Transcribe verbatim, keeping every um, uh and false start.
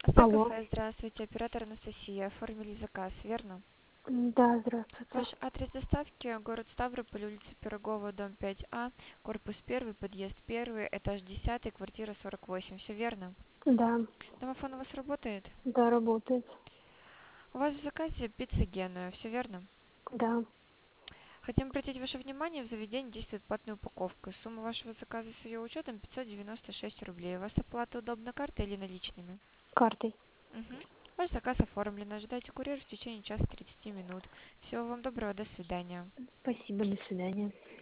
Алло. Автокафе, здравствуйте, оператор Анастасия. Оформили заказ, верно? М, Да, здравствуйте. Ваш адрес доставки — город Ставрополь, улица Пирогова, дом пять А, корпус один, подъезд один, этаж десять, квартира сорок восемь. Все верно? Да, Домофон у вас работает? да, работает. У вас в заказе пицца Генуя, все верно? Да. Хотим обратить ваше внимание, в заведении действует платная упаковка. Сумма вашего заказа с ее учетом пятьсот девяносто шесть рублей. У вас оплата удобна картой или наличными? Картой. Мгм. Ваш заказ оформлен. Ожидайте курьера в течение часа тридцати минут. Всего вам доброго, до свидания. Спасибо, до свидания.